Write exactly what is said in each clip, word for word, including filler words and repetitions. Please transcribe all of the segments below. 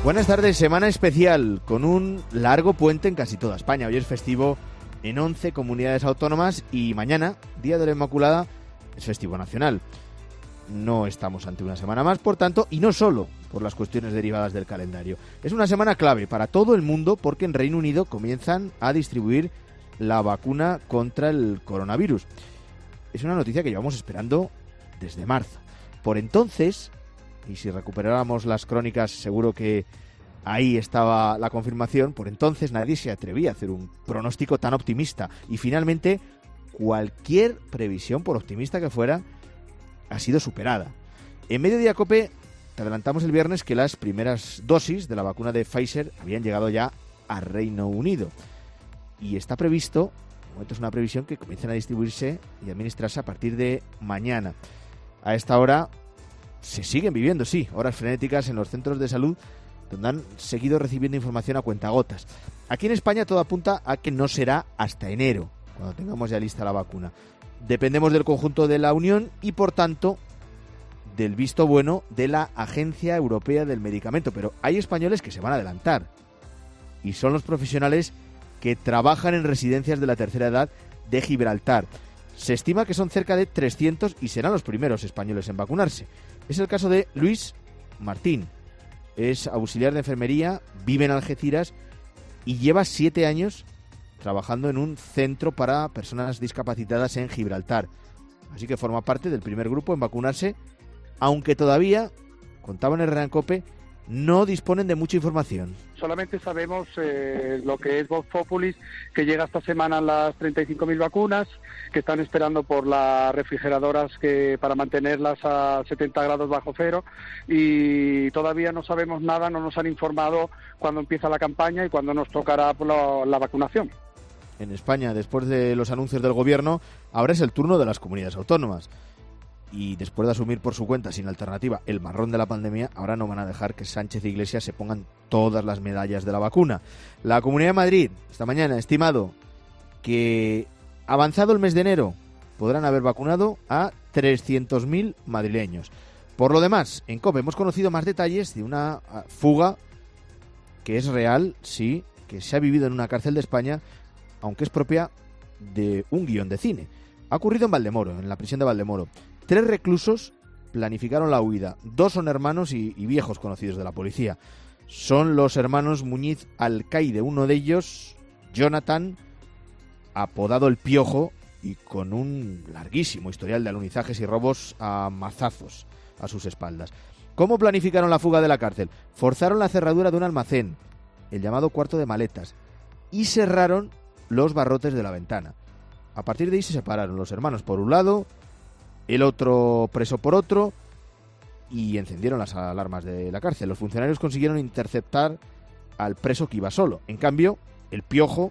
Buenas tardes, semana especial con un largo puente en casi toda España. Hoy es festivo en once comunidades autónomas y mañana, Día de la Inmaculada, es festivo nacional. No estamos ante una semana más, por tanto, y no solo por las cuestiones derivadas del calendario. Es una semana clave para todo el mundo porque en Reino Unido comienzan a distribuir la vacuna contra el coronavirus. Es una noticia que llevamos esperando desde marzo. Por entonces, y si recuperáramos las crónicas seguro que ahí estaba la confirmación, por entonces nadie se atrevía a hacer un pronóstico tan optimista. Y finalmente, cualquier previsión, por optimista que fuera, ha sido superada. En Mediodía Cope te adelantamos el viernes que las primeras dosis de la vacuna de Pfizer habían llegado ya a Reino Unido. Y está previsto, de momento es una previsión, que comiencen a distribuirse y administrarse a partir de mañana. A esta hora se siguen viviendo, sí, horas frenéticas en los centros de salud, donde han seguido recibiendo información a cuentagotas. Aquí en España todo apunta a que no será hasta enero, cuando tengamos ya lista la vacuna. Dependemos del conjunto de la Unión y, por tanto, del visto bueno de la Agencia Europea del Medicamento. Pero hay españoles que se van a adelantar. Y son los profesionales que trabajan en residencias de la tercera edad de Gibraltar. Se estima que son cerca de trescientos y serán los primeros españoles en vacunarse. Es el caso de Luis Martín. Es auxiliar de enfermería, vive en Algeciras y lleva siete años trabajando en un centro para personas discapacitadas en Gibraltar. Así que forma parte del primer grupo en vacunarse, aunque todavía, contaba en el Herrera en Cope, no disponen de mucha información. Solamente sabemos eh, lo que es Vox Populis, que llega esta semana las treinta y cinco mil vacunas, que están esperando por las refrigeradoras que para mantenerlas a setenta grados bajo cero, y todavía no sabemos nada, no nos han informado cuándo empieza la campaña y cuándo nos tocará la, la vacunación. En España, después de los anuncios del gobierno, ahora es el turno de las comunidades autónomas. Y después de asumir por su cuenta, sin alternativa, el marrón de la pandemia, ahora no van a dejar que Sánchez e Iglesias se pongan todas las medallas de la vacuna. La Comunidad de Madrid, esta mañana, ha estimado que, avanzado el mes de enero, podrán haber vacunado a trescientos mil madrileños. Por lo demás, en COPE hemos conocido más detalles de una fuga que es real, sí, que se ha vivido en una cárcel de España, aunque es propia de un guión de cine. Ha ocurrido en Valdemoro, en la prisión de Valdemoro. Tres reclusos planificaron la huida. Dos son hermanos y, y viejos conocidos de la policía. Son los hermanos Muñiz Alcaide. Uno de ellos, Jonathan, apodado El Piojo, y con un larguísimo historial de alunizajes y robos a mazazos a sus espaldas. ¿Cómo planificaron la fuga de la cárcel? Forzaron la cerradura de un almacén, el llamado cuarto de maletas, y cerraron los barrotes de la ventana. A partir de ahí se separaron los hermanos por un lado, el otro preso por otro, y encendieron las alarmas de la cárcel. Los funcionarios consiguieron interceptar al preso que iba solo. En cambio, El Piojo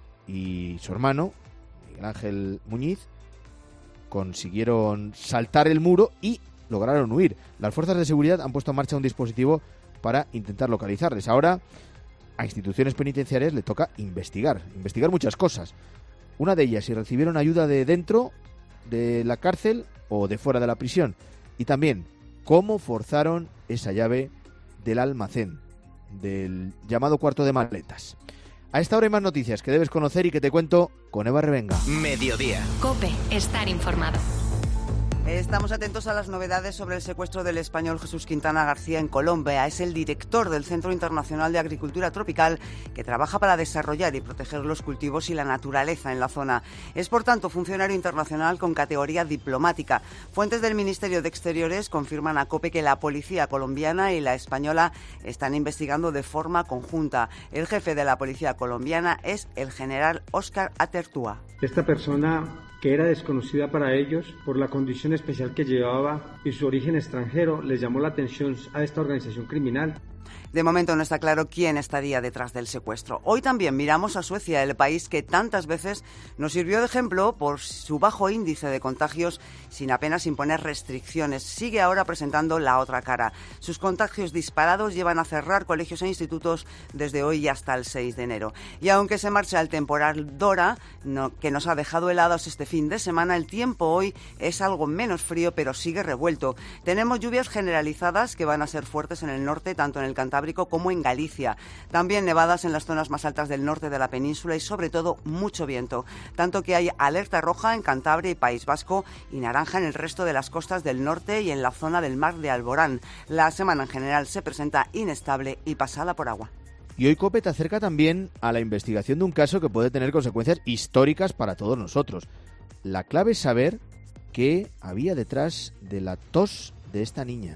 y su hermano, Miguel Ángel Muñiz, consiguieron saltar el muro y lograron huir. Las fuerzas de seguridad han puesto en marcha un dispositivo para intentar localizarles. Ahora, a instituciones penitenciarias le toca investigar, investigar muchas cosas. Una de ellas, si recibieron ayuda de dentro de la cárcel o de fuera de la prisión. Y también, cómo forzaron esa llave del almacén, del llamado cuarto de maletas. A esta hora hay más noticias que debes conocer y que te cuento con Eva Revenga. Mediodía. COPE, estar informado. Estamos atentos a las novedades sobre el secuestro del español Jesús Quintana García en Colombia. Es el director del Centro Internacional de Agricultura Tropical que trabaja para desarrollar y proteger los cultivos y la naturaleza en la zona. Es, por tanto, funcionario internacional con categoría diplomática. Fuentes del Ministerio de Exteriores confirman a COPE que la policía colombiana y la española están investigando de forma conjunta. El jefe de la policía colombiana es el general Óscar Atertúa. Esta persona, que era desconocida para ellos por la condición especial que llevaba y su origen extranjero, les llamó la atención a esta organización criminal. De momento no está claro quién estaría detrás del secuestro. Hoy también miramos a Suecia, el país que tantas veces nos sirvió de ejemplo por su bajo índice de contagios sin apenas imponer restricciones. Sigue ahora presentando la otra cara. Sus contagios disparados llevan a cerrar colegios e institutos desde hoy hasta el seis de enero. Y aunque se marcha el temporal Dora, no, que nos ha dejado helados este fin de semana, el tiempo hoy es algo menos frío, pero sigue revuelto. Tenemos lluvias generalizadas que van a ser fuertes en el norte, tanto en el Cantábrico como en Galicia. También nevadas en las zonas más altas del norte de la península y sobre todo mucho viento, tanto que hay alerta roja en Cantabria y País Vasco y naranja en el resto de las costas del norte y en la zona del mar de Alborán. La semana en general se presenta inestable y pasada por agua. Y hoy COPE te acerca también a la investigación de un caso que puede tener consecuencias históricas para todos nosotros. La clave es saber qué había detrás de la tos de esta niña.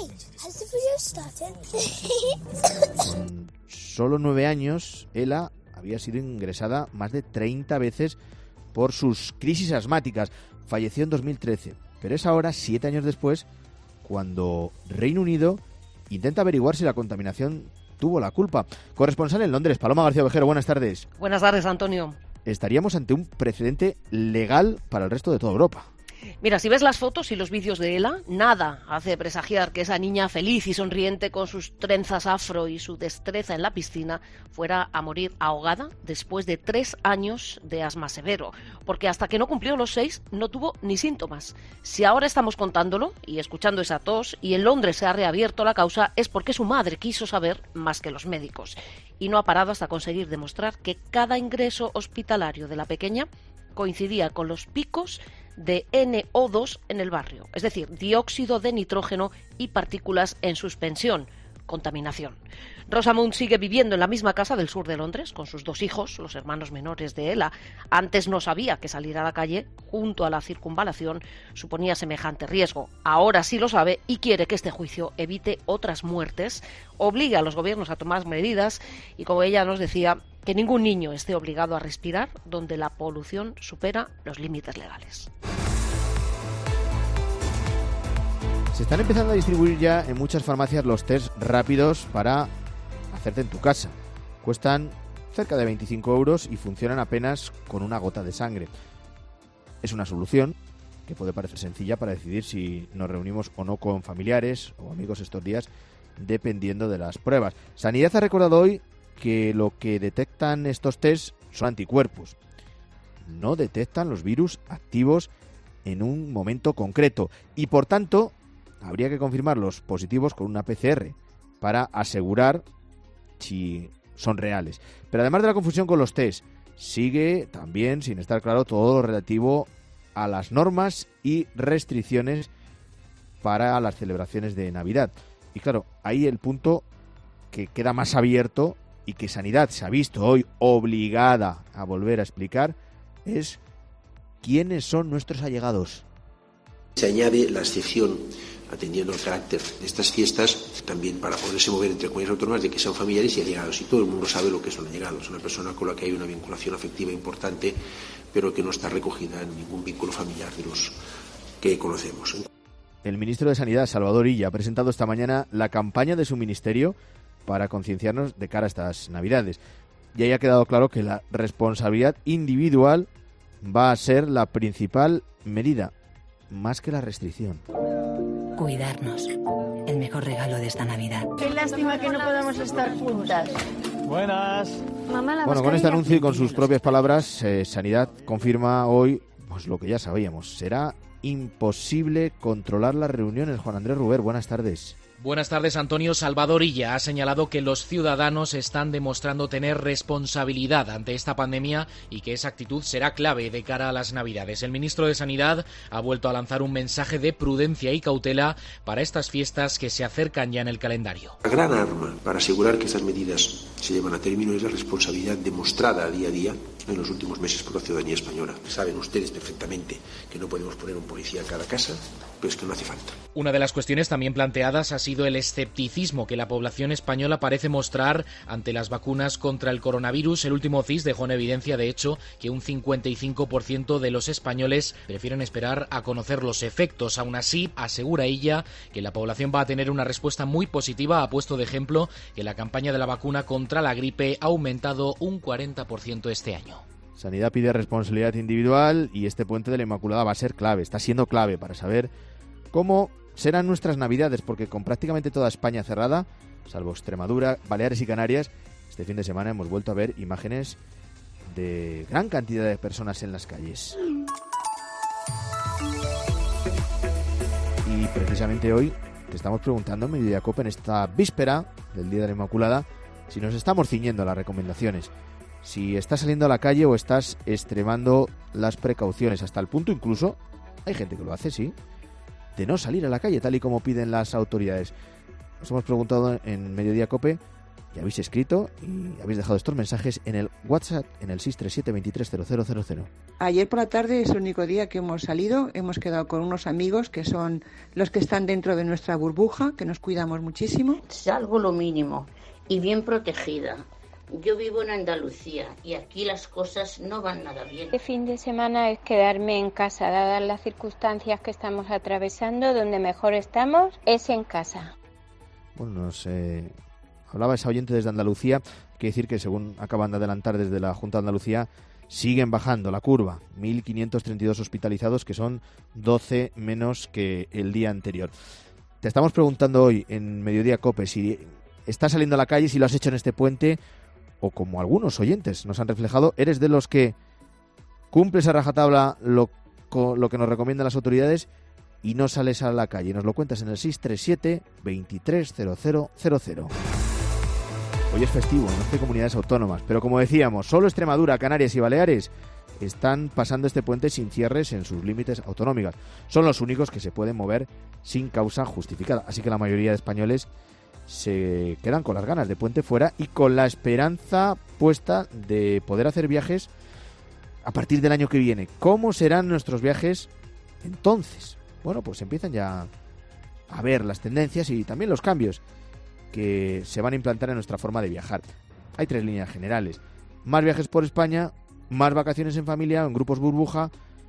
Con solo nueve años, Ela había sido ingresada más de treinta veces por sus crisis asmáticas. Falleció en dos mil trece, pero es ahora, siete años después, cuando Reino Unido intenta averiguar si la contaminación tuvo la culpa. Corresponsal en Londres, Paloma García Ovejero, buenas tardes. Buenas tardes, Antonio. Estaríamos ante un precedente legal para el resto de toda Europa. Mira, si ves las fotos y los vídeos de Ela, nada hace presagiar que esa niña feliz y sonriente con sus trenzas afro y su destreza en la piscina fuera a morir ahogada después de tres años de asma severo, porque hasta que no cumplió los seis no tuvo ni síntomas. Si ahora estamos contándolo y escuchando esa tos y en Londres se ha reabierto la causa, es porque su madre quiso saber más que los médicos y no ha parado hasta conseguir demostrar que cada ingreso hospitalario de la pequeña coincidía con los picos de N O dos en el barrio, es decir, dióxido de nitrógeno y partículas en suspensión, contaminación. Rosamund sigue viviendo en la misma casa del sur de Londres con sus dos hijos, los hermanos menores de Ela. Antes no sabía que salir a la calle junto a la circunvalación suponía semejante riesgo. Ahora sí lo sabe y quiere que este juicio evite otras muertes, obligue a los gobiernos a tomar medidas y, como ella nos decía, que ningún niño esté obligado a respirar donde la polución supera los límites legales. Se están empezando a distribuir ya en muchas farmacias los test rápidos para hacerte en tu casa. Cuestan cerca de veinticinco euros y funcionan apenas con una gota de sangre. Es una solución que puede parecer sencilla para decidir si nos reunimos o no con familiares o amigos estos días, dependiendo de las pruebas. Sanidad ha recordado hoy que lo que detectan estos test son anticuerpos. No detectan los virus activos en un momento concreto y, por tanto, habría que confirmar los positivos con una P C R para asegurar si son reales. Pero además de la confusión con los test, sigue también sin estar claro todo lo relativo a las normas y restricciones para las celebraciones de Navidad. Y claro, ahí el punto que queda más abierto y que Sanidad se ha visto hoy obligada a volver a explicar es quiénes son nuestros allegados. Se añade la excepción, atendiendo al carácter de estas fiestas, también para poderse mover entre comunidades autónomas, de que sean familiares y allegados. Y todo el mundo sabe lo que son allegados. Una persona con la que hay una vinculación afectiva importante, pero que no está recogida en ningún vínculo familiar de los que conocemos. El ministro de Sanidad, Salvador Illa, ha presentado esta mañana la campaña de su ministerio para concienciarnos de cara a estas Navidades. Y ahí ha quedado claro que la responsabilidad individual va a ser la principal medida, más que la restricción. Cuidarnos, el mejor regalo de esta Navidad. Qué lástima que no podamos estar juntas. Buenas. Mamá, la bueno, con este anuncio y con sus propias palabras, eh, Sanidad confirma hoy pues lo que ya sabíamos. Será imposible controlar las reuniones. Juan Andrés Ruber, buenas tardes. Buenas tardes, Antonio. Salvador Illa ha señalado que los ciudadanos están demostrando tener responsabilidad ante esta pandemia y que esa actitud será clave de cara a las Navidades. El ministro de Sanidad ha vuelto a lanzar un mensaje de prudencia y cautela para estas fiestas que se acercan ya en el calendario. La gran arma para asegurar que estas medidas se llevan a término es la responsabilidad demostrada día a día en los últimos meses por la ciudadanía española. Saben ustedes perfectamente que no podemos poner un policía en cada casa, pero es que no hace falta. Una de las cuestiones también planteadas ha sido el escepticismo que la población española parece mostrar ante las vacunas contra el coronavirus. El último C I S dejó en evidencia, de hecho, que un cincuenta y cinco por ciento de los españoles prefieren esperar a conocer los efectos. Aún así, asegura ella que la población va a tener una respuesta muy positiva. Ha puesto de ejemplo que la campaña de la vacuna contra la gripe ha aumentado un cuarenta por ciento este año. Sanidad pide responsabilidad individual y este puente de la Inmaculada va a ser clave, está siendo clave para saber cómo serán nuestras Navidades, porque con prácticamente toda España cerrada, salvo Extremadura, Baleares y Canarias, este fin de semana hemos vuelto a ver imágenes de gran cantidad de personas en las calles. Y precisamente hoy te estamos preguntando en Mediodía Cope, en esta víspera del Día de la Inmaculada, si nos estamos ciñendo a las recomendaciones, si estás saliendo a la calle o estás extremando las precauciones, hasta el punto incluso, hay gente que lo hace, sí, de no salir a la calle tal y como piden las autoridades. Os hemos preguntado en Mediodía Cope y habéis escrito y habéis dejado estos mensajes en el WhatsApp en el seis tres siete veintitrés cero cero cero cero. Ayer por la tarde es el único día que hemos salido, hemos quedado con unos amigos que son los que están dentro de nuestra burbuja, que nos cuidamos muchísimo. Salgo lo mínimo y bien protegida. Yo vivo en Andalucía y aquí las cosas no van nada bien. Este fin de semana es quedarme en casa, dadas las circunstancias que estamos atravesando, donde mejor estamos es en casa. Bueno, nos eh, hablaba esa oyente desde Andalucía, hay que decir que según acaban de adelantar desde la Junta de Andalucía, siguen bajando la curva, mil quinientos treinta y dos hospitalizados, que son doce menos que el día anterior. Te estamos preguntando hoy en Mediodía Cope si estás saliendo a la calle, si lo has hecho en este puente, o como algunos oyentes nos han reflejado, eres de los que cumples a rajatabla lo, lo que nos recomiendan las autoridades y no sales a la calle. Nos lo cuentas en el seis tres siete veintitrés cero cero cero cero. Hoy es festivo en once comunidades autónomas, pero como decíamos, solo Extremadura, Canarias y Baleares están pasando este puente sin cierres en sus límites autonómicos. Son los únicos que se pueden mover sin causa justificada, así que la mayoría de españoles se quedan con las ganas de puente fuera y con la esperanza puesta de poder hacer viajes a partir del año que viene. ¿Cómo serán nuestros viajes entonces? Bueno, pues empiezan ya a ver las tendencias y también los cambios que se van a implantar en nuestra forma de viajar. Hay tres líneas generales: más viajes por España, más vacaciones en familia o en grupos burbuja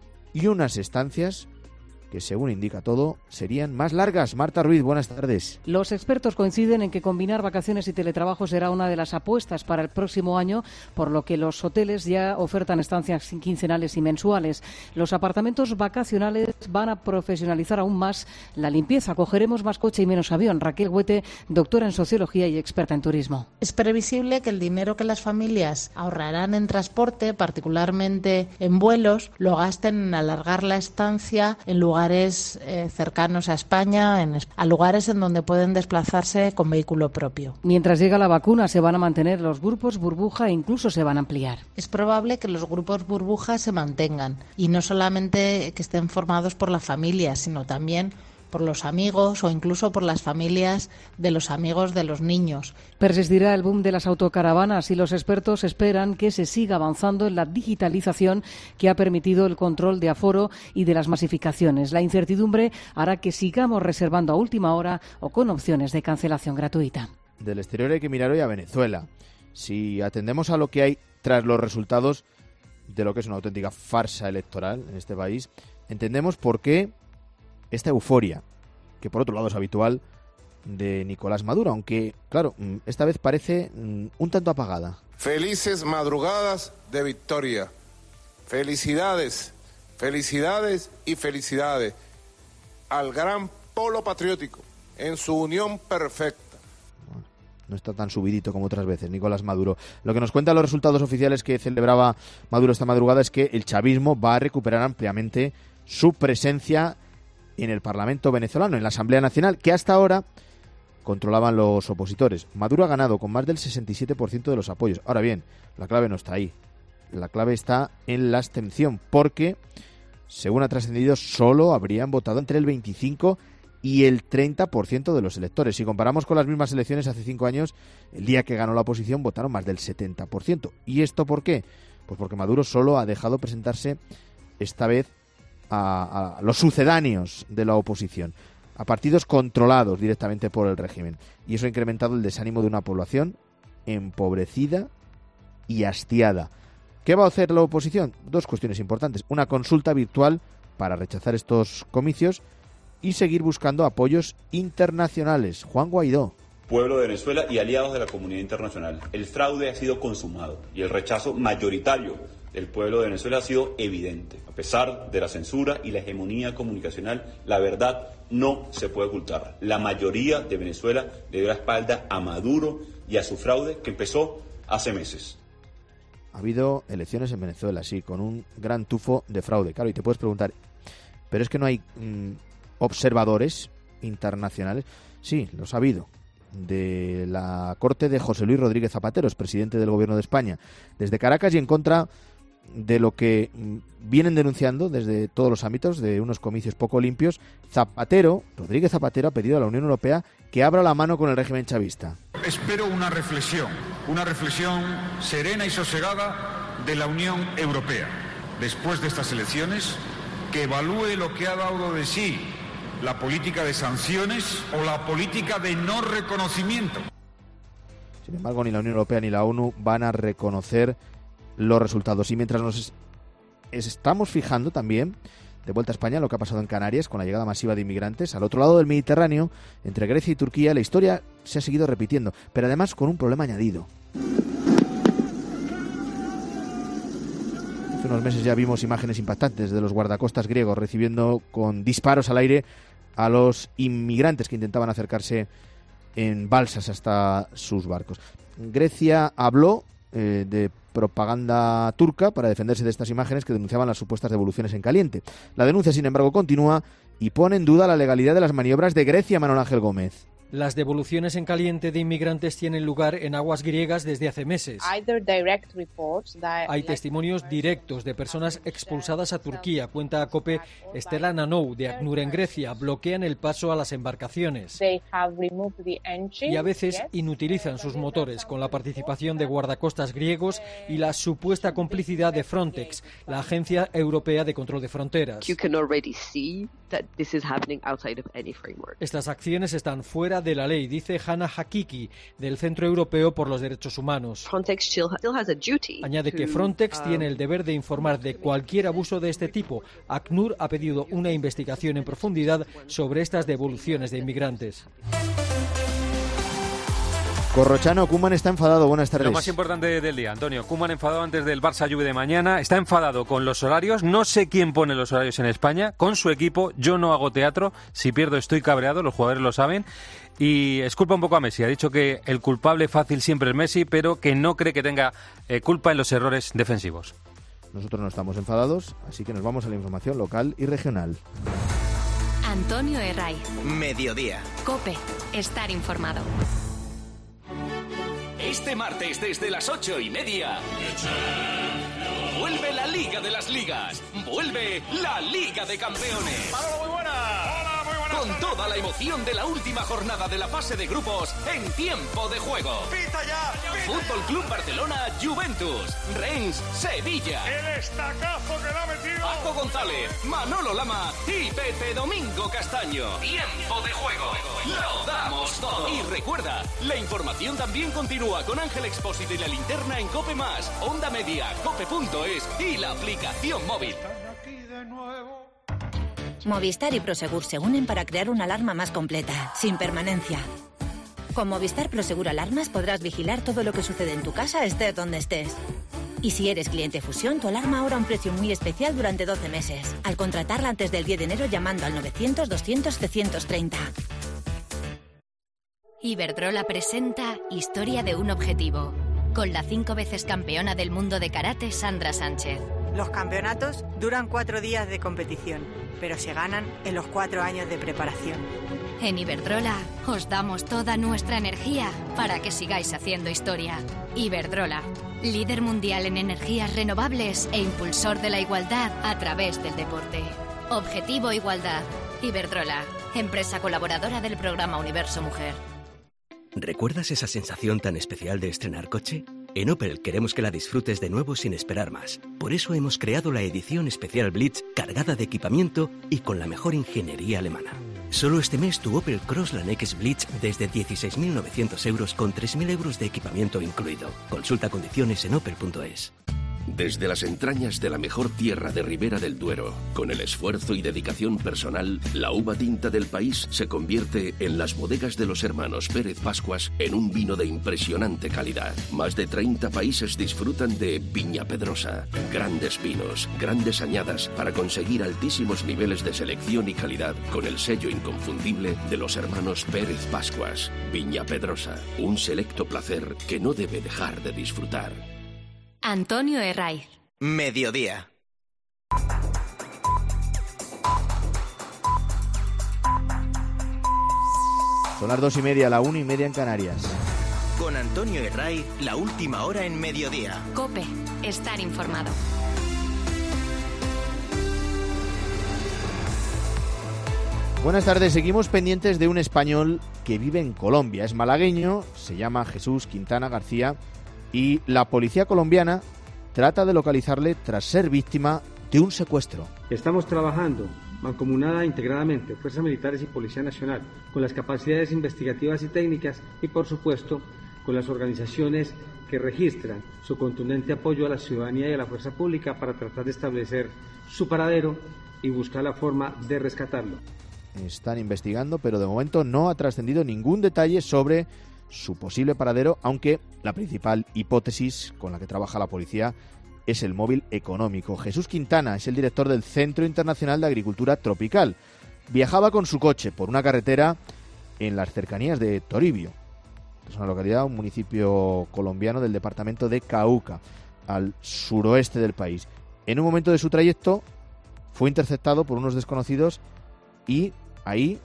y unas estancias que, según indica todo, serían más largas. Marta Ruiz, buenas tardes. Los expertos coinciden en que combinar vacaciones y teletrabajo será una de las apuestas para el próximo año, por lo que los hoteles ya ofertan estancias quincenales y mensuales. Los apartamentos vacacionales van a profesionalizar aún más la limpieza. Cogeremos más coche y menos avión. Raquel Huete, doctora en sociología y experta en turismo. Es previsible que el dinero que las familias ahorrarán en transporte, particularmente en vuelos, lo gasten en alargar la estancia en lugares Eh, cercanos a España, en, a lugares en donde pueden desplazarse con vehículo propio. Mientras llega la vacuna, se van a mantener los grupos burbuja e incluso se van a ampliar. Es probable que los grupos burbuja se mantengan y no solamente que estén formados por la familia, sino también por los amigos o incluso por las familias de los amigos de los niños. Persistirá el boom de las autocaravanas y los expertos esperan que se siga avanzando en la digitalización que ha permitido el control de aforo y de las masificaciones. La incertidumbre hará que sigamos reservando a última hora o con opciones de cancelación gratuita. Del exterior hay que mirar hoy a Venezuela. Si atendemos a lo que hay tras los resultados de lo que es una auténtica farsa electoral en este país, entendemos por qué esta euforia, que por otro lado es habitual, de Nicolás Maduro, aunque, claro, esta vez parece un tanto apagada. Felices madrugadas de victoria. Felicidades, felicidades y felicidades al gran polo patriótico en su unión perfecta. Bueno, no está tan subidito como otras veces Nicolás Maduro. Lo que nos cuentan los resultados oficiales que celebraba Maduro esta madrugada es que el chavismo va a recuperar ampliamente su presencia en el Parlamento venezolano, en la Asamblea Nacional, que hasta ahora controlaban los opositores. Maduro ha ganado con más del sesenta y siete por ciento de los apoyos. Ahora bien, la clave no está ahí. La clave está en la abstención, porque, según ha trascendido, solo habrían votado entre el veinticinco y el treinta por ciento de los electores. Si comparamos con las mismas elecciones hace cinco años, el día que ganó la oposición votaron más del setenta por ciento. ¿Y esto por qué? Pues porque Maduro solo ha dejado presentarse esta vez A, a los sucedáneos de la oposición, a partidos controlados directamente por el régimen, y eso ha incrementado el desánimo de una población empobrecida y hastiada. ¿Qué va a hacer la oposición? Dos cuestiones importantes: una consulta virtual para rechazar estos comicios y seguir buscando apoyos internacionales. Juan Guaidó. Pueblo de Venezuela y aliados de la comunidad internacional, el fraude ha sido consumado y el rechazo mayoritario del pueblo de Venezuela ha sido evidente. A pesar de la censura y la hegemonía comunicacional, la verdad no se puede ocultar. La mayoría de Venezuela le dio la espalda a Maduro y a su fraude que empezó hace meses. Ha habido elecciones en Venezuela, sí, con un gran tufo de fraude. Claro, y te puedes preguntar, ¿pero es que no hay mmm, observadores internacionales? Sí, los ha habido. de la corte de José Luis Rodríguez Zapatero, presidente del Gobierno de España, desde Caracas, y en contra de lo que vienen denunciando desde todos los ámbitos, de unos comicios poco limpios. Zapatero, Rodríguez Zapatero, ha pedido a la Unión Europea que abra la mano con el régimen chavista. Espero una reflexión, una reflexión serena y sosegada de la Unión Europea, después de estas elecciones, que evalúe lo que ha dado de sí la política de sanciones o la política de no reconocimiento. Sin embargo, ni la Unión Europea ni la ONU van a reconocer los resultados. Y mientras nos estamos fijando también, de vuelta a España, lo que ha pasado en Canarias con la llegada masiva de inmigrantes, al otro lado del Mediterráneo, entre Grecia y Turquía, la historia se ha seguido repitiendo, pero además con un problema añadido. Hace unos meses ya vimos imágenes impactantes de los guardacostas griegos recibiendo con disparos al aire a los inmigrantes que intentaban acercarse en balsas hasta sus barcos. Grecia habló eh, de propaganda turca para defenderse de estas imágenes que denunciaban las supuestas devoluciones en caliente. La denuncia, sin embargo, continúa y pone en duda la legalidad de las maniobras de Grecia, Manuel Ángel Gómez. Las devoluciones en caliente de inmigrantes tienen lugar en aguas griegas desde hace meses. Hay testimonios directos de personas expulsadas a Turquía, cuenta a COPE Estela Nanou de ACNUR en Grecia. Bloquean el paso a las embarcaciones y a veces inutilizan sus motores, con la participación de guardacostas griegos y la supuesta complicidad de Frontex, la Agencia Europea de Control de Fronteras. Estas acciones están fuera de la ley, dice Hannah Hakiki, del Centro Europeo por los Derechos Humanos. Añade que Frontex tiene el deber de informar de cualquier abuso de este tipo. ACNUR ha pedido una investigación en profundidad sobre estas devoluciones de inmigrantes. Corrochano, Koeman está enfadado. Buenas tardes. Lo más importante del día, Antonio. Koeman enfadado antes del Barça-Juve de mañana. Está enfadado con los horarios. No sé quién pone los horarios en España. Con su equipo. Yo no hago teatro. Si pierdo estoy cabreado. Los jugadores lo saben. Y es culpa un poco a Messi. Ha dicho que el culpable fácil siempre es Messi, pero que no cree que tenga eh, culpa en los errores defensivos. Nosotros no estamos enfadados, así que nos vamos a la información local y regional. Antonio Herray. Mediodía. COPE. Estar informado. Este martes desde las ocho y media vuelve la Liga de las Ligas, vuelve la Liga de Campeones. ¡Hola, muy buena! ¡Hola, muy buena! Con toda la emoción de la última jornada de la fase de grupos en tiempo de juego. ¡Pita ya! Pita Fútbol ya. Club Barcelona, Juventus, Rennes, Sevilla. El estacazo que le ha metido Paco González, Manolo Lama y Pepe Domingo Castaño. Tiempo de juego. Lo damos todo. Y recuerda, la información también continúa con Ángel Expósito y la linterna en COPE más, Onda Media, cope punto es y la aplicación móvil. Movistar y Prosegur se unen para crear una alarma más completa, sin permanencia. Con Movistar Prosegur Alarmas podrás vigilar todo lo que sucede en tu casa, estés donde estés. Y si eres cliente Fusión, tu alarma ahora a un precio muy especial durante doce meses. Al contratarla antes del diez de enero llamando al novecientos, doscientos, trescientos treinta. Iberdrola presenta Historia de un objetivo, con la cinco veces campeona del mundo de karate Sandra Sánchez. Los campeonatos duran cuatro días de competición, pero se ganan en los cuatro años de preparación. En Iberdrola os damos toda nuestra energía para que sigáis haciendo historia. Iberdrola, líder mundial en energías renovables e impulsor de la igualdad a través del deporte. Objetivo Igualdad. Iberdrola, empresa colaboradora del programa Universo Mujer. ¿Recuerdas esa sensación tan especial de estrenar coche? En Opel queremos que la disfrutes de nuevo sin esperar más. Por eso hemos creado la edición especial Blitz cargada de equipamiento y con la mejor ingeniería alemana. Solo este mes tu Opel Crossland X Blitz desde dieciséis mil novecientos euros con tres mil euros de equipamiento incluido. Consulta condiciones en opel punto es. Desde las entrañas de la mejor tierra de Ribera del Duero, con el esfuerzo y dedicación personal, la uva tinta del país se convierte en las bodegas de los hermanos Pérez Pascuas en un vino de impresionante calidad. Más de treinta países disfrutan de Viña Pedrosa. Grandes vinos, grandes añadas para conseguir altísimos niveles de selección y calidad con el sello inconfundible de los hermanos Pérez Pascuas. Viña Pedrosa, un selecto placer que no debe dejar de disfrutar. Antonio Herray. Mediodía. Son las dos y media, la una y media en Canarias. Con Antonio Herray, la última hora en mediodía. COPE, estar informado. Buenas tardes, seguimos pendientes de un español que vive en Colombia. Es malagueño, se llama Jesús Quintana García y la policía colombiana trata de localizarle tras ser víctima de un secuestro. Estamos trabajando mancomunada e integradamente, fuerzas militares y Policía Nacional, con las capacidades investigativas y técnicas y, por supuesto, con las organizaciones que registran su contundente apoyo a la ciudadanía y a la fuerza pública para tratar de establecer su paradero y buscar la forma de rescatarlo. Están investigando, pero de momento no ha trascendido ningún detalle sobre su posible paradero, aunque la principal hipótesis con la que trabaja la policía es el móvil económico. Jesús Quintana es el director del Centro Internacional de Agricultura Tropical. Viajaba con su coche por una carretera en las cercanías de Toribio. Es una localidad, un municipio colombiano del departamento de Cauca, al suroeste del país. En un momento de su trayecto fue interceptado por unos desconocidos y ahí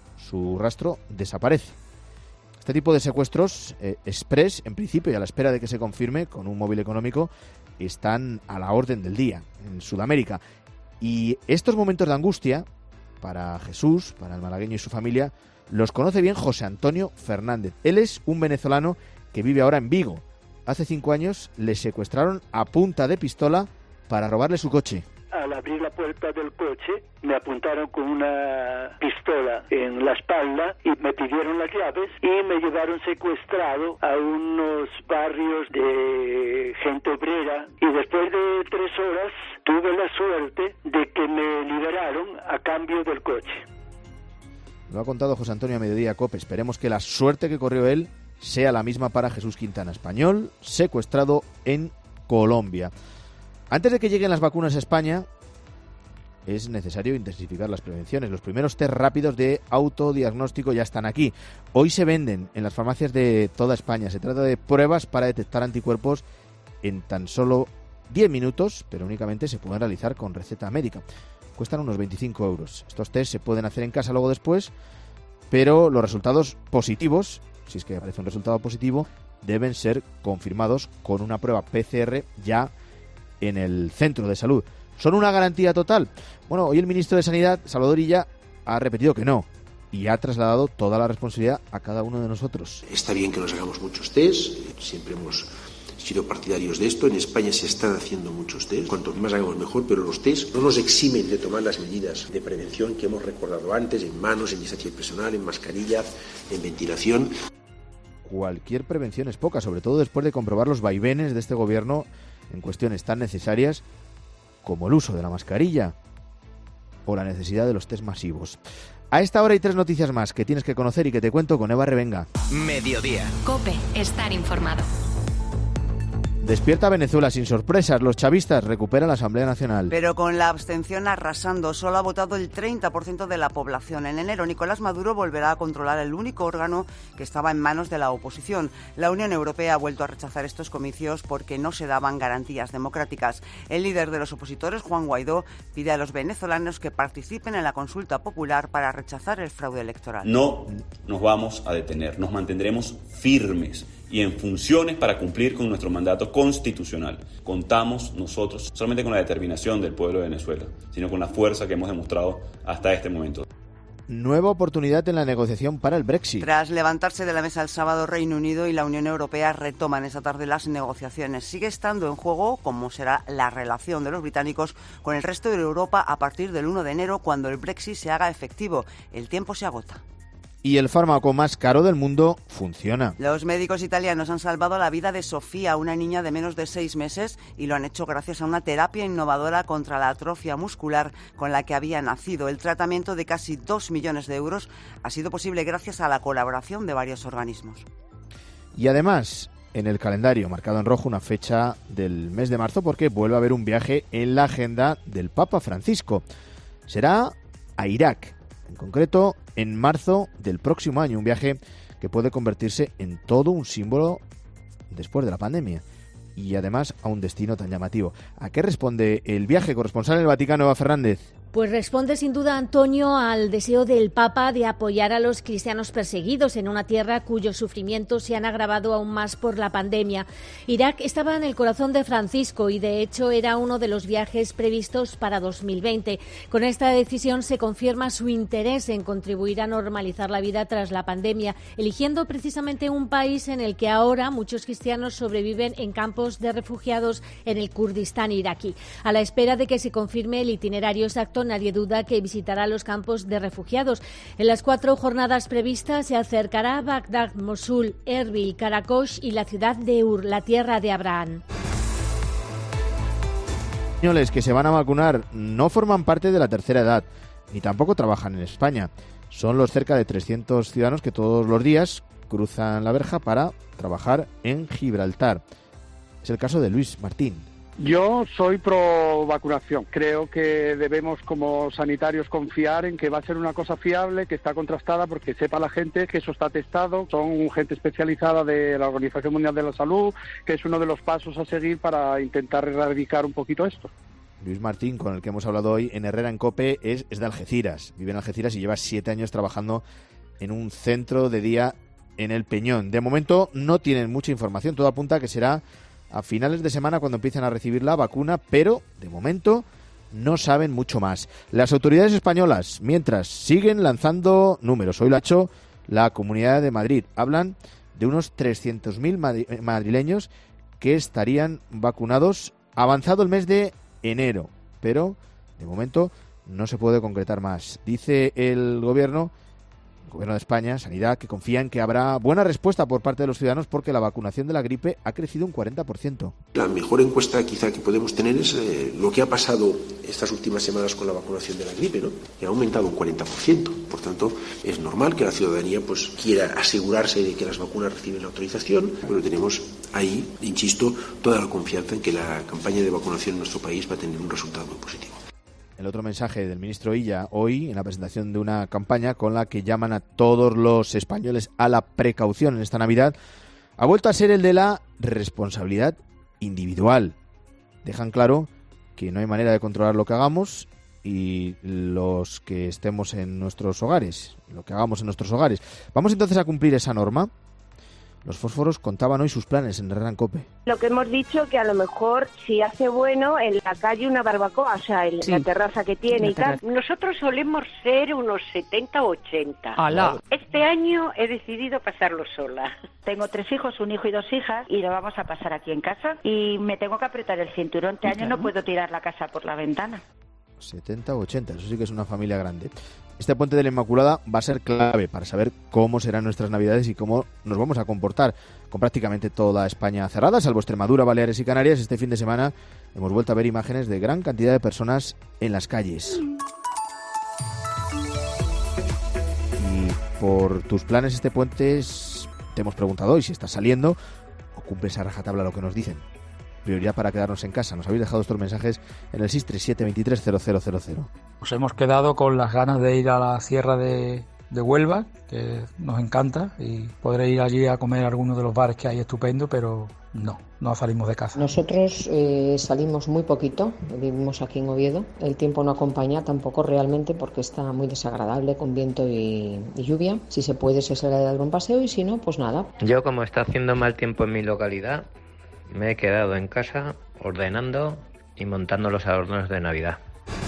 su rastro desaparece. Este tipo de secuestros eh, express, en principio, y a la espera de que se confirme con un móvil económico, están a la orden del día en Sudamérica. Y estos momentos de angustia, para Jesús, para el malagueño y su familia, los conoce bien José Antonio Fernández. Él es un venezolano que vive ahora en Vigo. Hace cinco años le secuestraron a punta de pistola para robarle su coche. Al abrir la puerta del coche, me apuntaron con una pistola en la espalda y me pidieron las llaves y me llevaron secuestrado a unos barrios de gente obrera y después de tres horas tuve la suerte de que me liberaron a cambio del coche. Lo ha contado José Antonio a Mediodía COPE. Esperemos que la suerte que corrió él sea la misma para Jesús Quintana, español, secuestrado en Colombia. Antes de que lleguen las vacunas a España, es necesario intensificar las prevenciones. Los primeros test rápidos de autodiagnóstico ya están aquí. Hoy se venden en las farmacias de toda España. Se trata de pruebas para detectar anticuerpos en tan solo diez minutos, pero únicamente se pueden realizar con receta médica. Cuestan unos veinticinco euros. Estos test se pueden hacer en casa luego después, pero los resultados positivos, si es que aparece un resultado positivo, deben ser confirmados con una prueba P C R ya en el centro de salud. ¿Son una garantía total? Bueno, hoy el ministro de Sanidad, Salvador Illa, ha repetido que no y ha trasladado toda la responsabilidad a cada uno de nosotros. Está bien que nos hagamos muchos test, siempre hemos sido partidarios de esto. En España se están haciendo muchos test, cuanto más hagamos mejor, pero los test no nos eximen de tomar las medidas de prevención que hemos recordado antes, en manos, en distancia personal, en mascarilla, en ventilación. Cualquier prevención es poca, sobre todo después de comprobar los vaivenes de este gobierno en cuestiones tan necesarias como el uso de la mascarilla o la necesidad de los test masivos. A esta hora hay tres noticias más que tienes que conocer y que te cuento con Eva Revenga. Mediodía. COPE, estar informado. Despierta Venezuela sin sorpresas. Los chavistas recuperan la Asamblea Nacional. Pero con la abstención arrasando, solo ha votado el treinta por ciento de la población. En enero, Nicolás Maduro volverá a controlar el único órgano que estaba en manos de la oposición. La Unión Europea ha vuelto a rechazar estos comicios porque no se daban garantías democráticas. El líder de los opositores, Juan Guaidó, pide a los venezolanos que participen en la consulta popular para rechazar el fraude electoral. No nos vamos a detener, nos mantendremos firmes y en funciones para cumplir con nuestro mandato constitucional. Contamos nosotros solamente con la determinación del pueblo de Venezuela, sino con la fuerza que hemos demostrado hasta este momento. Nueva oportunidad en la negociación para el Brexit. Tras levantarse de la mesa el sábado, Reino Unido y la Unión Europea retoman esta tarde las negociaciones. Sigue estando en juego cómo será la relación de los británicos con el resto de Europa a partir del uno de enero, cuando el Brexit se haga efectivo. El tiempo se agota. Y el fármaco más caro del mundo funciona. Los médicos italianos han salvado la vida de Sofía, una niña de menos de seis meses, y lo han hecho gracias a una terapia innovadora contra la atrofia muscular con la que había nacido. El tratamiento de casi dos millones de euros ha sido posible gracias a la colaboración de varios organismos. Y además, en el calendario marcado en rojo una fecha del mes de marzo, porque vuelve a haber un viaje en la agenda del Papa Francisco. Será a Irak. En concreto, en marzo del próximo año, un viaje que puede convertirse en todo un símbolo después de la pandemia y además a un destino tan llamativo. ¿A qué responde el viaje? Corresponsal en el Vaticano, Eva Fernández. Pues responde sin duda, Antonio, al deseo del Papa de apoyar a los cristianos perseguidos en una tierra cuyos sufrimientos se han agravado aún más por la pandemia. Irak estaba en el corazón de Francisco y de hecho era uno de los viajes previstos para dos mil veinte. Con esta decisión se confirma su interés en contribuir a normalizar la vida tras la pandemia, eligiendo precisamente un país en el que ahora muchos cristianos sobreviven en campos de refugiados en el Kurdistán iraquí. A la espera de que se confirme el itinerario exacto, nadie duda que visitará los campos de refugiados. En las cuatro jornadas previstas se acercará a Bagdad, Mosul, Erbil, Karakosh y la ciudad de Ur, la tierra de Abraham. Los españoles que se van a vacunar no forman parte de la tercera edad, ni tampoco trabajan en España. Son los cerca de trescientos ciudadanos que todos los días cruzan la verja para trabajar en Gibraltar. Es el caso de Luis Martín. Yo soy pro vacunación. Creo que debemos como sanitarios confiar en que va a ser una cosa fiable, que está contrastada, porque sepa la gente que eso está testado. Son gente especializada de la Organización Mundial de la Salud, que es uno de los pasos a seguir para intentar erradicar un poquito esto. Luis Martín, con el que hemos hablado hoy en Herrera en COPE, es, es de Algeciras. Vive en Algeciras y lleva siete años trabajando en un centro de día en El Peñón. De momento no tienen mucha información. Todo apunta a que será a finales de semana cuando empiecen a recibir la vacuna, pero de momento no saben mucho más. Las autoridades españolas, mientras, siguen lanzando números. Hoy lo ha hecho la Comunidad de Madrid. Hablan de unos trescientos mil madrileños que estarían vacunados avanzado el mes de enero, pero de momento no se puede concretar más. Dice el gobierno El Gobierno de España, Sanidad, que confía en que habrá buena respuesta por parte de los ciudadanos porque la vacunación de la gripe ha crecido un cuarenta por ciento. La mejor encuesta quizá que podemos tener es eh, lo que ha pasado estas últimas semanas con la vacunación de la gripe, ¿no? Que ha aumentado un cuarenta por ciento. Por tanto, es normal que la ciudadanía pues quiera asegurarse de que las vacunas reciben la autorización. Pero tenemos ahí, insisto, toda la confianza en que la campaña de vacunación en nuestro país va a tener un resultado muy positivo. El otro mensaje del ministro Illa hoy en la presentación de una campaña con la que llaman a todos los españoles a la precaución en esta Navidad ha vuelto a ser el de la responsabilidad individual. Dejan claro que no hay manera de controlar lo que hagamos y los que estemos en nuestros hogares, lo que hagamos en nuestros hogares. Vamos entonces a cumplir esa norma. Los fósforos contaban hoy sus planes en Herrera en COPE. Lo que hemos dicho que a lo mejor si hace bueno en la calle una barbacoa, o sea, en sí. la terraza que tiene y tal. Nosotros solemos ser unos setenta o ochenta. ¡Hala! Este año he decidido pasarlo sola. Tengo tres hijos, un hijo y dos hijas, y lo vamos a pasar aquí en casa. Y me tengo que apretar el cinturón. Este año no puedo tirar la casa por la ventana. setenta o ochenta, eso sí que es una familia grande. Este puente de la Inmaculada va a ser clave para saber cómo serán nuestras Navidades y cómo nos vamos a comportar. Con prácticamente toda España cerrada, salvo Extremadura, Baleares y Canarias, este fin de semana hemos vuelto a ver imágenes de gran cantidad de personas en las calles. Y por tus planes este puente te hemos preguntado hoy si estás saliendo o cumples a rajatabla lo que nos dicen. Prioridad para quedarnos en casa. Nos habéis dejado estos mensajes en el seis tres siete veintitrés cero cero cero cero. Nos hemos quedado con las ganas de ir a la sierra de, de Huelva, que nos encanta, y podré ir allí a comer a alguno de los bares que hay estupendo, pero no, no salimos de casa. Nosotros eh, salimos muy poquito, vivimos aquí en Oviedo. El tiempo no acompaña tampoco realmente porque está muy desagradable con viento y, y lluvia. Si se puede se sale a dar un paseo y si no, pues nada. Yo, como está haciendo mal tiempo en mi localidad, me he quedado en casa ordenando y montando los adornos de Navidad.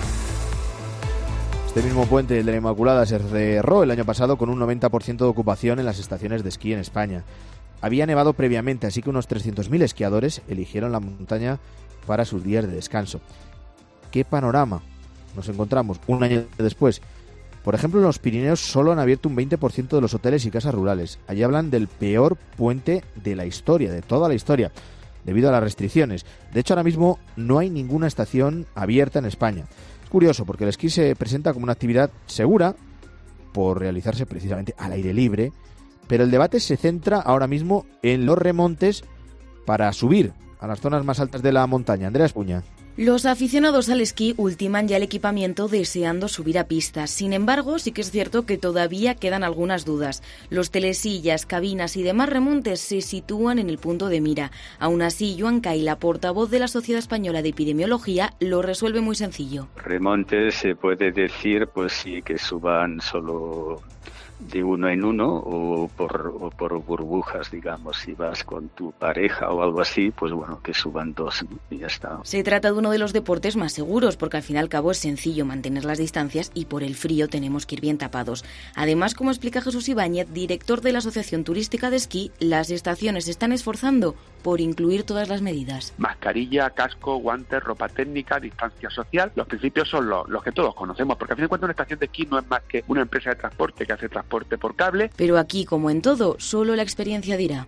Este mismo puente, el de la Inmaculada, se cerró el año pasado con un noventa por ciento de ocupación en las estaciones de esquí en España. Había nevado previamente, así que unos trescientos mil esquiadores eligieron la montaña para sus días de descanso. ¿Qué panorama nos encontramos un año después? Por ejemplo, en los Pirineos solo han abierto un veinte por ciento de los hoteles y casas rurales. Allí hablan del peor puente de la historia, de toda la historia, debido a las restricciones. De hecho, ahora mismo no hay ninguna estación abierta en España. Es curioso porque el esquí se presenta como una actividad segura por realizarse precisamente al aire libre, pero el debate se centra ahora mismo en los remontes para subir a las zonas más altas de la montaña. Andrea Espuña. Los aficionados al esquí ultiman ya el equipamiento deseando subir a pistas. Sin embargo, sí que es cierto que todavía quedan algunas dudas. Los telesillas, cabinas y demás remontes se sitúan en el punto de mira. Aún así, Joan Cay, la portavoz de la Sociedad Española de Epidemiología, lo resuelve muy sencillo. Remontes se puede decir, pues sí, que suban solo de uno en uno o por, o por burbujas, digamos. Si vas con tu pareja o algo así, pues bueno, que suban dos, ¿no? Y ya está. Se trata de uno de los deportes más seguros porque al fin y al cabo es sencillo mantener las distancias y por el frío tenemos que ir bien tapados. Además, como explica Jesús Ibáñez, director de la Asociación Turística de Esquí, las estaciones se están esforzando por incluir todas las medidas. Mascarilla, casco, guantes, ropa técnica, distancia social. Los principios son los, los que todos conocemos, porque a fin de cuentas una estación de esquí no es más que una empresa de transporte que hace transporte por cable. Pero aquí, como en todo, solo la experiencia dirá.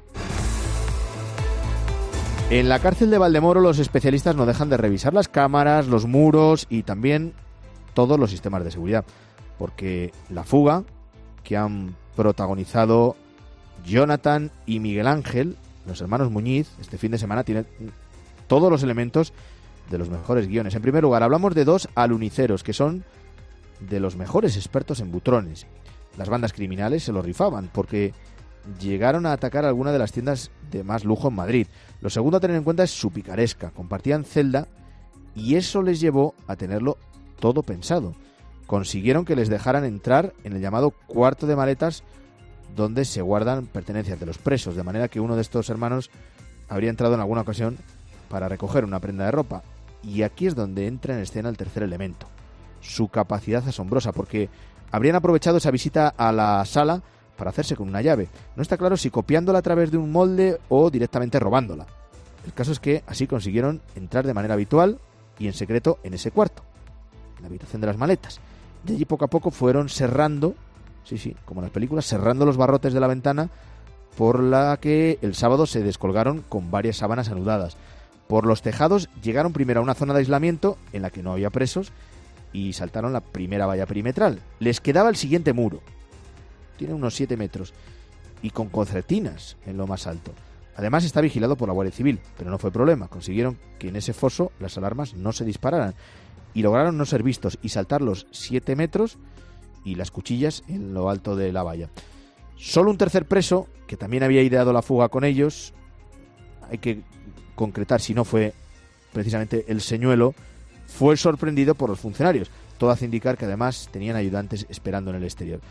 En la cárcel de Valdemoro los especialistas no dejan de revisar las cámaras, los muros y también todos los sistemas de seguridad, porque la fuga que han protagonizado Jonathan y Miguel Ángel, los hermanos Muñiz, este fin de semana tiene todos los elementos de los mejores guiones. En primer lugar, hablamos de dos aluniceros que son de los mejores expertos en butrones. Las bandas criminales se lo rifaban porque llegaron a atacar alguna de las tiendas de más lujo en Madrid. Lo segundo a tener en cuenta es su picaresca. Compartían celda y eso les llevó a tenerlo todo pensado. Consiguieron que les dejaran entrar en el llamado cuarto de maletas donde se guardan pertenencias de los presos, de manera que uno de estos hermanos habría entrado en alguna ocasión para recoger una prenda de ropa. Y aquí es donde entra en escena el tercer elemento, su capacidad asombrosa, porque habrían aprovechado esa visita a la sala para hacerse con una llave. No está claro si copiándola a través de un molde o directamente robándola. El caso es que así consiguieron entrar de manera habitual y en secreto en ese cuarto, en la habitación de las maletas. De allí poco a poco fueron cerrando, sí, sí, como en las películas, cerrando los barrotes de la ventana por la que el sábado se descolgaron con varias sábanas anudadas. Por los tejados llegaron primero a una zona de aislamiento en la que no había presos y saltaron la primera valla perimetral. Les quedaba el siguiente muro. Tiene unos siete metros y con concertinas en lo más alto. Además está vigilado por la Guardia Civil, pero no fue problema. Consiguieron que en ese foso las alarmas no se dispararan y lograron no ser vistos y saltar los siete metros y las cuchillas en lo alto de la valla. Solo un tercer preso, que también había ideado la fuga con ellos, hay que concretar si no fue precisamente el señuelo, fue sorprendido por los funcionarios. Todo hace indicar que además tenían ayudantes esperando en el exterior.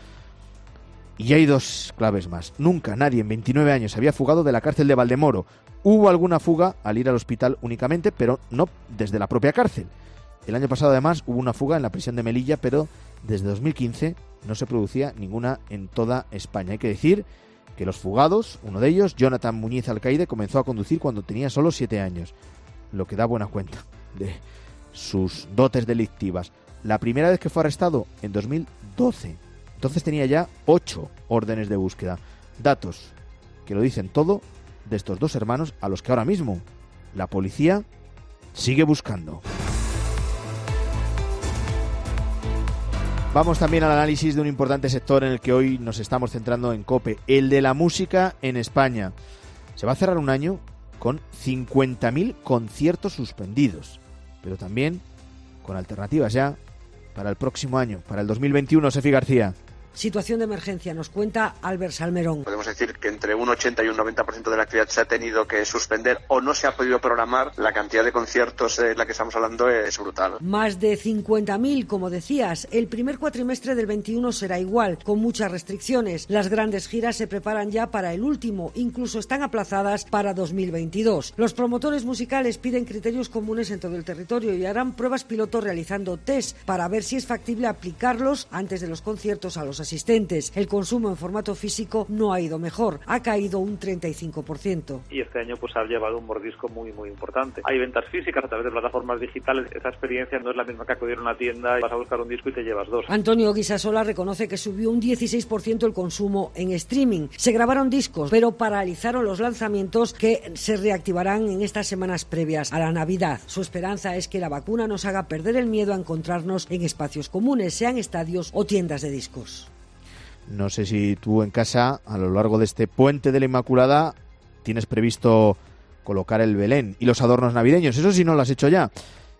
Y hay dos claves más. Nunca nadie en veintinueve años había fugado de la cárcel de Valdemoro. Hubo alguna fuga al ir al hospital únicamente, pero no desde la propia cárcel. El año pasado además hubo una fuga en la prisión de Melilla, pero desde dos mil quince no se producía ninguna en toda España. Hay que decir que los fugados, uno de ellos, Jonathan Muñiz Alcaide, comenzó a conducir cuando tenía solo siete años, lo que da buena cuenta de sus dotes delictivas. La primera vez que fue arrestado en dos mil doce, entonces tenía ya ocho órdenes de búsqueda. Datos que lo dicen todo de estos dos hermanos a los que ahora mismo la policía sigue buscando. Vamos también al análisis de un importante sector en el que hoy nos estamos centrando en COPE, el de la música en España. Se va a cerrar un año con cincuenta mil conciertos suspendidos, pero también con alternativas ya para el próximo año, para el dos mil veintiuno, Sefi García. Situación de emergencia, nos cuenta Albert Salmerón. Podemos decir que entre un ochenta y un noventa por ciento de la actividad se ha tenido que suspender o no se ha podido programar. La cantidad de conciertos en la que estamos hablando es brutal. Más de cincuenta mil, como decías. El primer cuatrimestre del veintiuno será igual, con muchas restricciones. Las grandes giras se preparan ya para el último, incluso están aplazadas para dos mil veintidós. Los promotores musicales piden criterios comunes en todo el territorio y harán pruebas piloto realizando test para ver si es factible aplicarlos antes de los conciertos a los asistentes. El consumo en formato físico no ha ido mejor, ha caído un treinta y cinco por ciento. Y este año pues ha llevado un mordisco muy muy importante. Hay ventas físicas a través de plataformas digitales. Esa experiencia no es la misma que acudir a una tienda y vas a buscar un disco y te llevas dos. Antonio Guisasola reconoce que subió un dieciséis por ciento el consumo en streaming. Se grabaron discos, pero paralizaron los lanzamientos que se reactivarán en estas semanas previas a la Navidad. Su esperanza es que la vacuna nos haga perder el miedo a encontrarnos en espacios comunes, sean estadios o tiendas de discos. No sé si tú en casa, a lo largo de este puente de la Inmaculada, tienes previsto colocar el Belén y los adornos navideños. Eso sí no lo has hecho ya.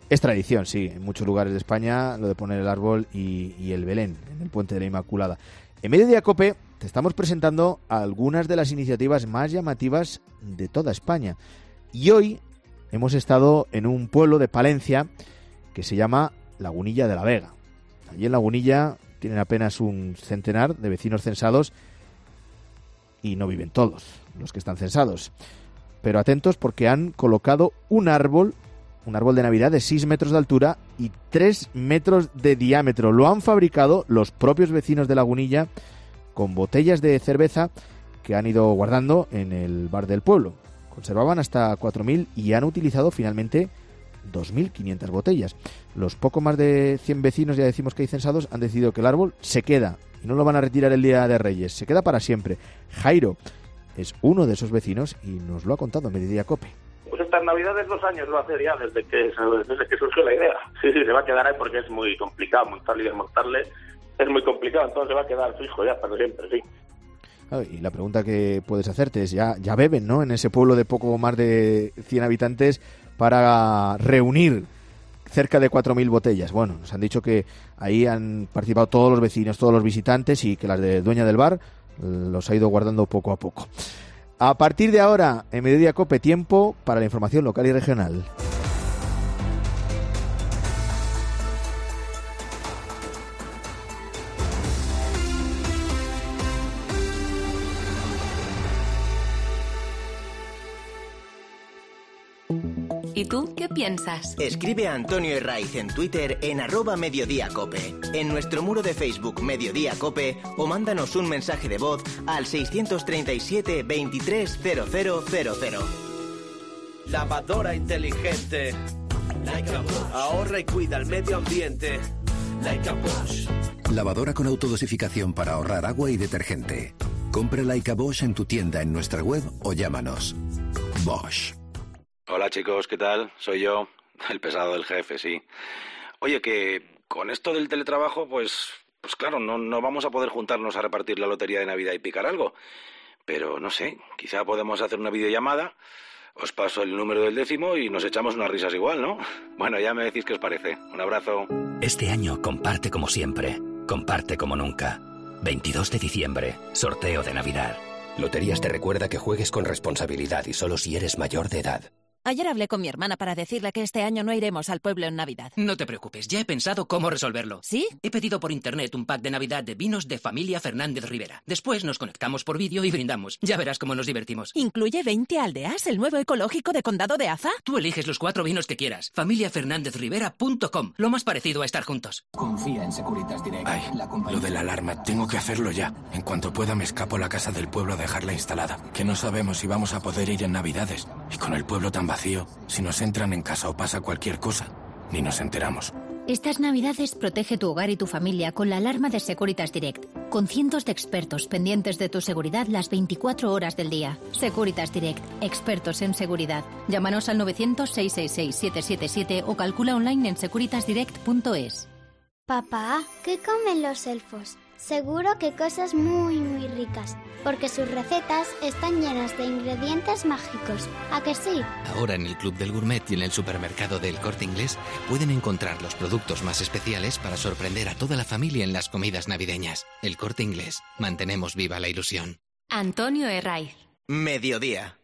Es tradición, sí, en muchos lugares de España, lo de poner el árbol y, y el Belén en el Puente de la Inmaculada. En Mediodía COPE te estamos presentando algunas de las iniciativas más llamativas de toda España. Y hoy hemos estado en un pueblo de Palencia que se llama Lagunilla de la Vega. Allí en Lagunilla tienen apenas un centenar de vecinos censados y no viven todos los que están censados. Pero atentos porque han colocado un árbol, un árbol de Navidad de seis metros de altura y tres metros de diámetro. Lo han fabricado los propios vecinos de Lagunilla con botellas de cerveza que han ido guardando en el bar del pueblo. Conservaban hasta cuatro mil y han utilizado finalmente dos mil quinientas botellas. Los poco más de cien vecinos, ya decimos que hay censados, han decidido que el árbol se queda y no lo van a retirar el día de Reyes, se queda para siempre. Jairo es uno de esos vecinos y nos lo ha contado en Mediodía COPE. Pues estas navidades dos años lo hace ya desde que, desde que surgió la idea. Sí, sí, se va a quedar ahí porque es muy complicado montarle y desmontarle. Es muy complicado, entonces se va a quedar fijo ya para siempre, sí. Y la pregunta que puedes hacerte es, ya, ya beben, ¿no?, en ese pueblo de poco más de cien habitantes para reunir cerca de cuatro mil botellas. Bueno, nos han dicho que ahí han participado todos los vecinos, todos los visitantes y que las de dueña del bar los ha ido guardando poco a poco. A partir de ahora, en Mediodía COPE, tiempo para la información local y regional. ¿Y tú qué piensas? Escribe a Antonio Herraiz en Twitter en arroba Mediodía Cope, en nuestro muro de Facebook Mediodía Cope o mándanos un mensaje de voz al seiscientos treinta y siete veintitrés cero cero cero cero. Lavadora inteligente. Like a Bosch. Ahorra y cuida el medio ambiente. Like a Bosch. Lavadora con autodosificación para ahorrar agua y detergente. Compra Like a Bosch en tu tienda, en nuestra web o llámanos. Bosch. Hola chicos, ¿qué tal? Soy yo, el pesado del jefe, sí. Oye, que con esto del teletrabajo, pues, pues claro, no, no vamos a poder juntarnos a repartir la lotería de Navidad y picar algo. Pero no sé, quizá podemos hacer una videollamada, os paso el número del décimo y nos echamos unas risas igual, ¿no? Bueno, ya me decís qué os parece. Un abrazo. Este año comparte como siempre, comparte como nunca. veintidós de diciembre, sorteo de Navidad. Loterías te recuerda que juegues con responsabilidad y solo si eres mayor de edad. Ayer hablé con mi hermana para decirle que este año no iremos al pueblo en Navidad. No te preocupes, ya he pensado cómo resolverlo. ¿Sí? He pedido por internet un pack de Navidad de vinos de Familia Fernández Rivera. Después nos conectamos por vídeo y brindamos. Ya verás cómo nos divertimos. ¿Incluye veinte aldeas, el nuevo ecológico de Condado de Aza? Tú eliges los cuatro vinos que quieras. familia fernández rivera punto com. Lo más parecido a estar juntos. Confía en Securitas Direct. Ay, la compañía... lo de la alarma, tengo que hacerlo ya. En cuanto pueda me escapo a la casa del pueblo a dejarla instalada. Que no sabemos si vamos a poder ir en Navidades. Y con el pueblo tan vacío, si nos entran en casa o pasa cualquier cosa, ni nos enteramos. Estas Navidades protege tu hogar y tu familia con la alarma de Securitas Direct, con cientos de expertos pendientes de tu seguridad las veinticuatro horas del día. Securitas Direct, expertos en seguridad. Llámanos al novecientos, seiscientos sesenta y seis, setecientos setenta y siete o calcula online en securitas direct punto es. Papá, ¿qué comen los elfos? Seguro que cosas muy, muy ricas, porque sus recetas están llenas de ingredientes mágicos. ¿A que sí? Ahora en el Club del Gourmet y en el supermercado del Corte Inglés pueden encontrar los productos más especiales para sorprender a toda la familia en las comidas navideñas. El Corte Inglés. Mantenemos viva la ilusión. Antonio Herraiz. Mediodía.